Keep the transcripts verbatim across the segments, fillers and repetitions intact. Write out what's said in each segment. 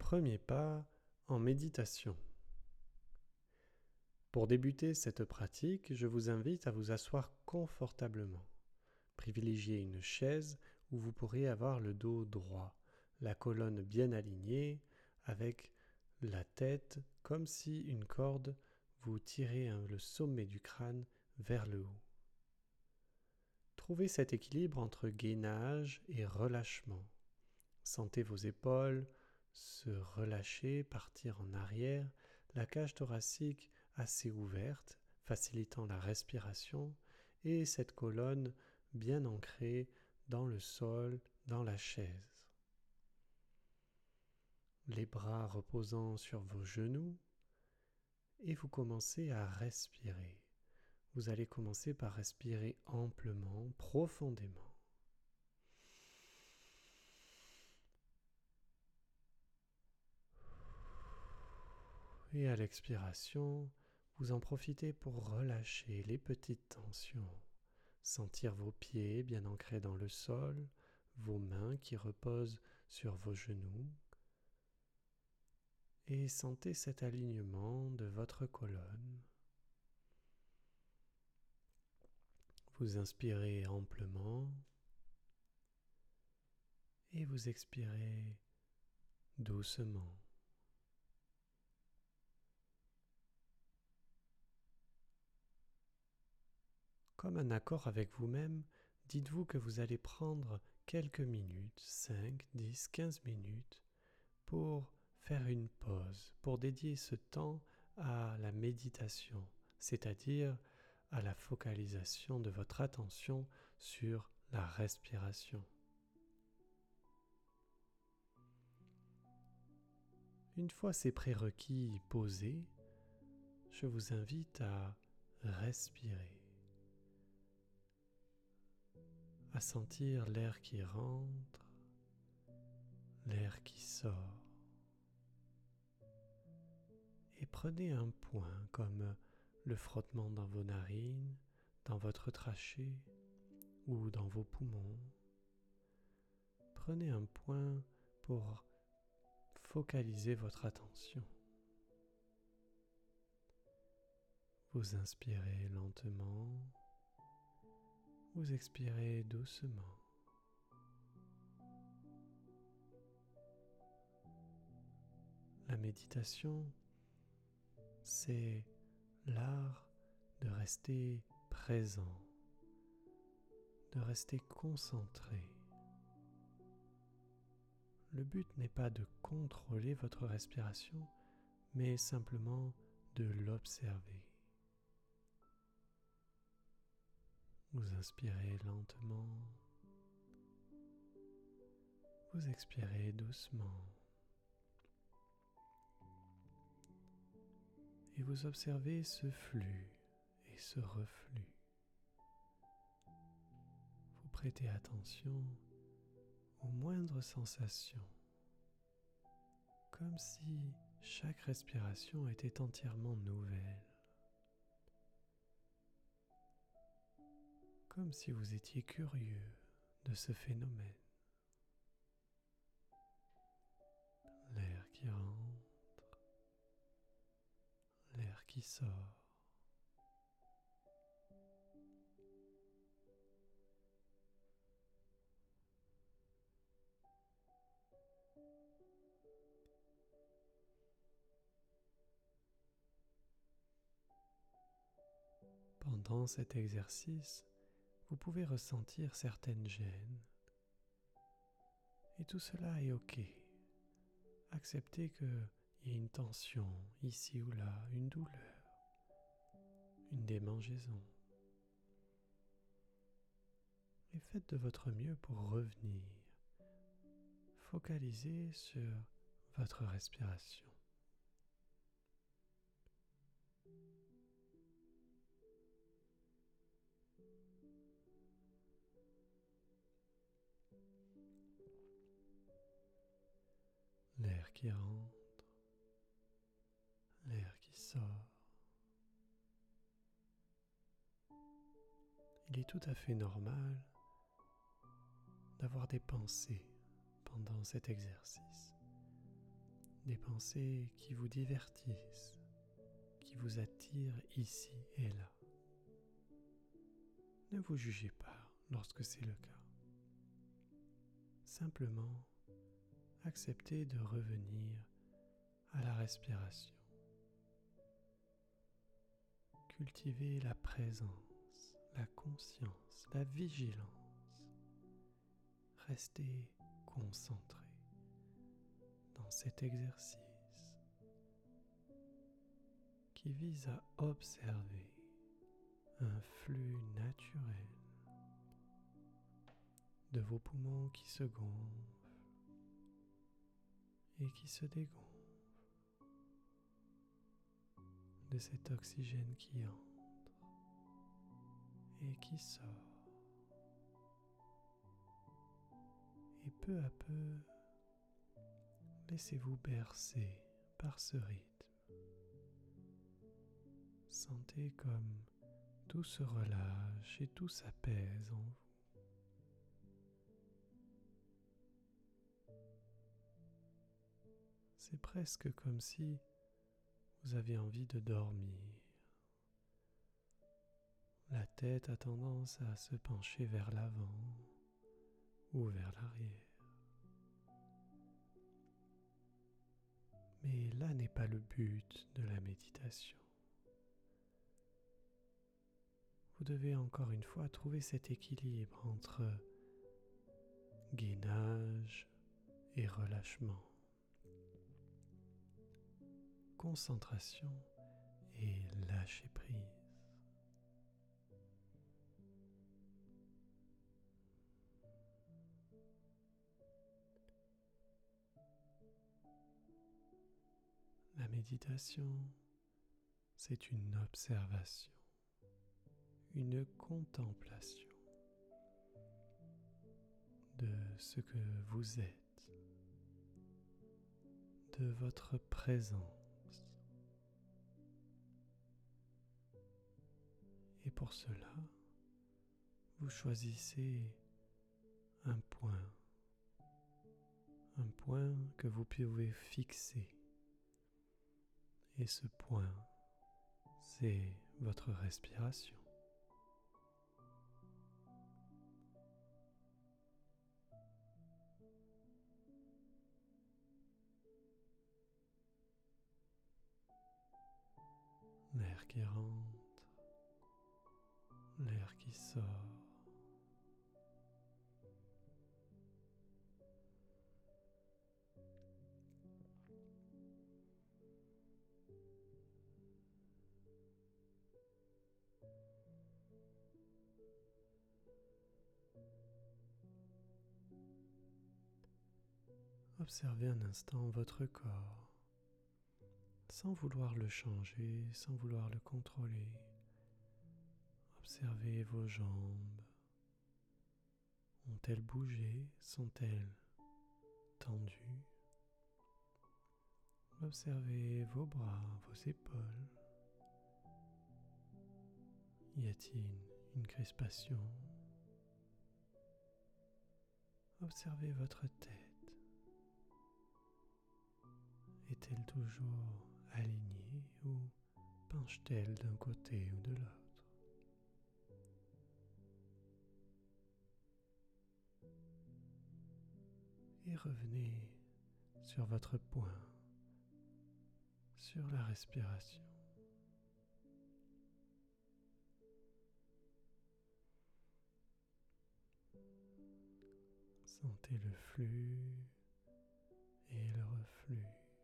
Premier pas en méditation. Pour débuter cette pratique, je vous invite à vous asseoir confortablement. Privilégiez une chaise où vous pourrez avoir le dos droit, la colonne bien alignée, avec la tête comme si une corde vous tirait le sommet du crâne vers le haut. Trouvez cet équilibre entre gainage et relâchement. Sentez vos épaules se relâcher, partir en arrière, la cage thoracique assez ouverte, facilitant la respiration, et cette colonne bien ancrée dans le sol, dans la chaise. Les bras reposant sur vos genoux, et vous commencez à respirer. Vous allez commencer par respirer amplement, profondément. Et à l'expiration, vous en profitez pour relâcher les petites tensions, sentir vos pieds bien ancrés dans le sol, vos mains qui reposent sur vos genoux, et sentez cet alignement de votre colonne. Vous inspirez amplement et vous expirez doucement. Comme un accord avec vous-même, dites-vous que vous allez prendre quelques minutes, cinq, dix, quinze minutes, pour faire une pause, pour dédier ce temps à la méditation, c'est-à-dire à la focalisation de votre attention sur la respiration. Une fois ces prérequis posés, je vous invite à respirer, à sentir l'air qui rentre, l'air qui sort. Et prenez un point comme le frottement dans vos narines, dans votre trachée ou dans vos poumons. Prenez un point pour focaliser votre attention. Vous inspirez lentement, vous expirez doucement. La méditation, c'est l'art de rester présent, de rester concentré. Le but n'est pas de contrôler votre respiration, mais simplement de l'observer. Vous inspirez lentement, vous expirez doucement. Et vous observez ce flux et ce reflux. Vous prêtez attention aux moindres sensations, comme si chaque respiration était entièrement nouvelle, comme si vous étiez curieux de ce phénomène. L'air qui rentre, l'air qui sort. Pendant cet exercice, vous pouvez ressentir certaines gênes. Et tout cela est OK. Acceptez qu'il y ait une tension ici ou là, une douleur, une démangeaison. Et faites de votre mieux pour revenir. Focalisez sur votre respiration. L'air qui rentre, l'air qui sort. Il est tout à fait normal d'avoir des pensées pendant cet exercice, des pensées qui vous divertissent, qui vous attirent ici et là. Ne vous jugez pas lorsque c'est le cas. Simplement, acceptez de revenir à la respiration. Cultivez la présence, la conscience, la vigilance. Restez concentré dans cet exercice qui vise à observer un flux naturel de vos poumons qui se gonflent et qui se dégonflent, de cet oxygène qui entre et qui sort. Et peu à peu, laissez-vous bercer par ce rythme. Sentez comme tout se relâche et tout s'apaise en vous. C'est presque comme si vous aviez envie de dormir. La tête a tendance à se pencher vers l'avant ou vers l'arrière. Mais là n'est pas le but de la méditation. Vous devez encore une fois trouver cet équilibre entre gainage et relâchement, concentration et lâcher prise. La méditation, c'est une observation, une contemplation de ce que vous êtes, de votre présence. Et pour cela, vous choisissez un point, un point que vous pouvez fixer. Et ce point, c'est votre respiration. L'air qui rentre, l'air qui sort. Observez un instant votre corps, sans vouloir le changer, sans vouloir le contrôler. Observez vos jambes. Ont-elles bougé? Sont-elles tendues? Observez vos bras, vos épaules. Y a-t-il une crispation? Observez votre tête. Est-elle toujours alignée ou penche-t-elle d'un côté ou de l'autre? Et revenez sur votre point, sur la respiration. Sentez le flux et le reflux.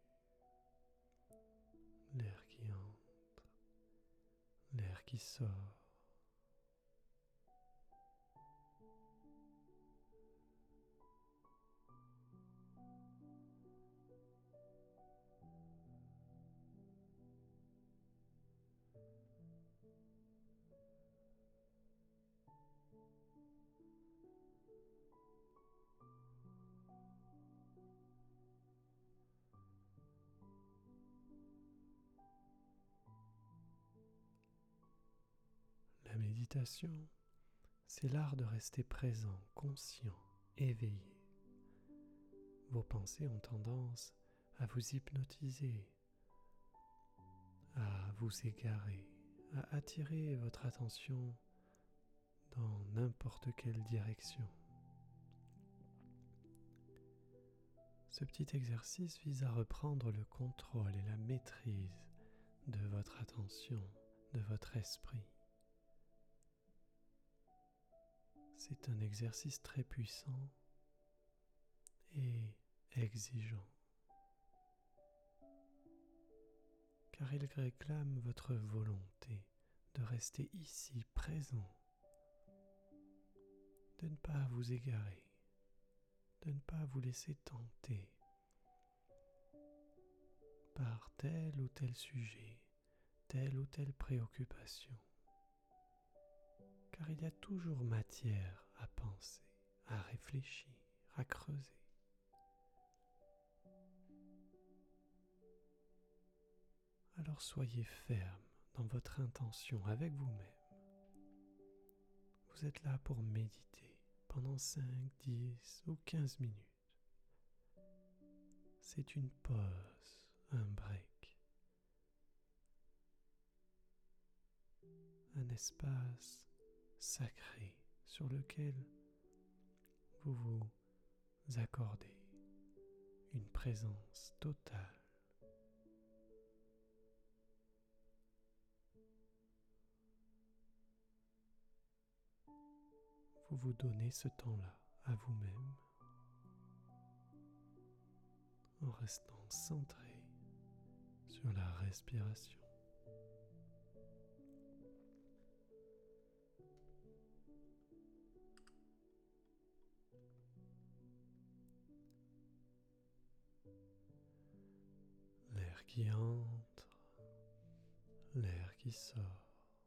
L'air qui entre, l'air qui sort. La méditation, c'est l'art de rester présent, conscient, éveillé. Vos pensées ont tendance à vous hypnotiser, à vous égarer, à attirer votre attention dans n'importe quelle direction. Ce petit exercice vise à reprendre le contrôle et la maîtrise de votre attention, de votre esprit. C'est un exercice très puissant et exigeant, car il réclame votre volonté de rester ici présent, de ne pas vous égarer, de ne pas vous laisser tenter par tel ou tel sujet, telle ou telle préoccupation, car il y a toujours matière à penser, à réfléchir, à creuser. Alors soyez ferme dans votre intention avec vous-même. Vous êtes là pour méditer pendant cinq, dix ou quinze minutes. C'est une pause, un break, un espace sacré sur lequel vous vous accordez une présence totale. Vous vous donnez ce temps-là à vous-même en restant centré sur la respiration. L'air qui entre, l'air qui sort.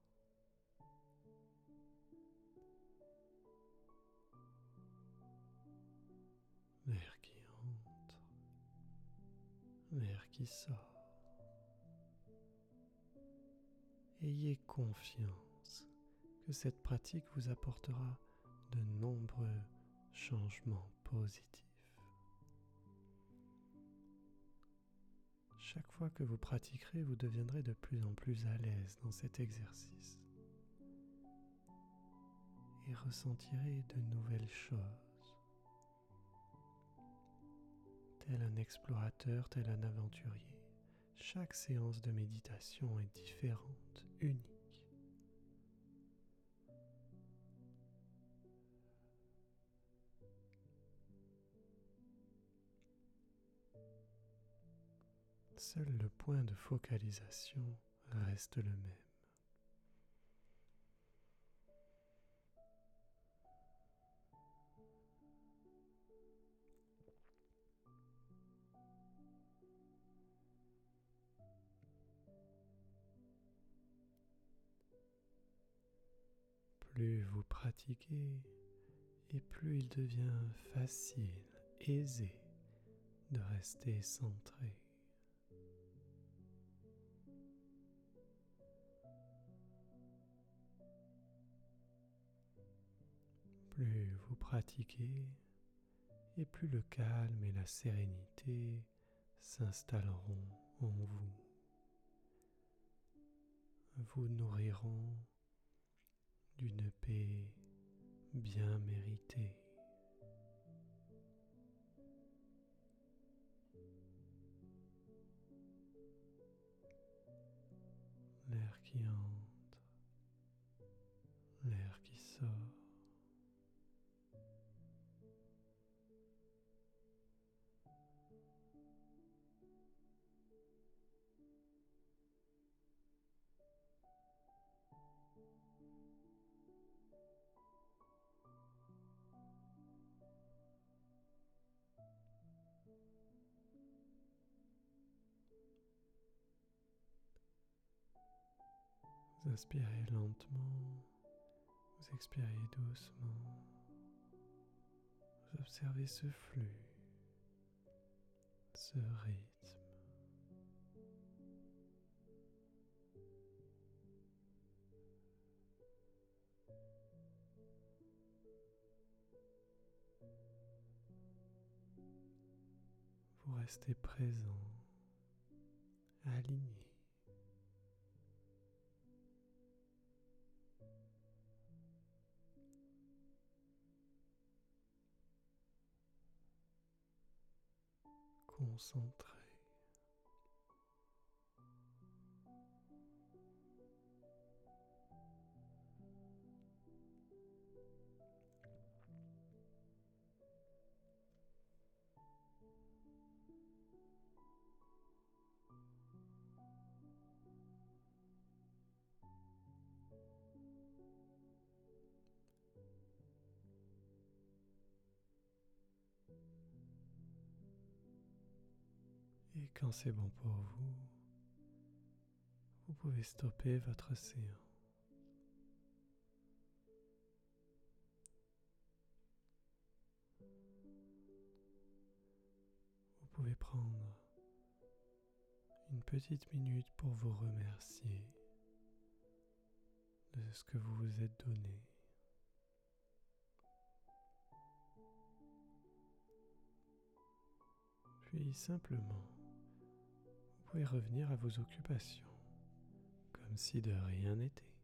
L'air qui entre, l'air qui sort. Ayez confiance que cette pratique vous apportera de nombreux changements positifs. Chaque fois que vous pratiquerez, vous deviendrez de plus en plus à l'aise dans cet exercice et ressentirez de nouvelles choses. Tel un explorateur, tel un aventurier, chaque séance de méditation est différente, unique. Seul le point de focalisation reste le même. Plus vous pratiquez, et plus il devient facile, aisé de rester centré. Plus vous pratiquez, et plus le calme et la sérénité s'installeront en vous, vous nourriront d'une paix bien méritée. L'air qui entre, l'air qui sort. Vous inspirez lentement, vous expirez doucement, vous observez ce flux, ce rythme. Vous restez présent, aligné. Concentré. Et quand c'est bon pour vous, vous pouvez stopper votre séance. Vous pouvez prendre une petite minute pour vous remercier de ce que vous vous êtes donné. Puis simplement, vous pouvez revenir à vos occupations, comme si de rien n'était.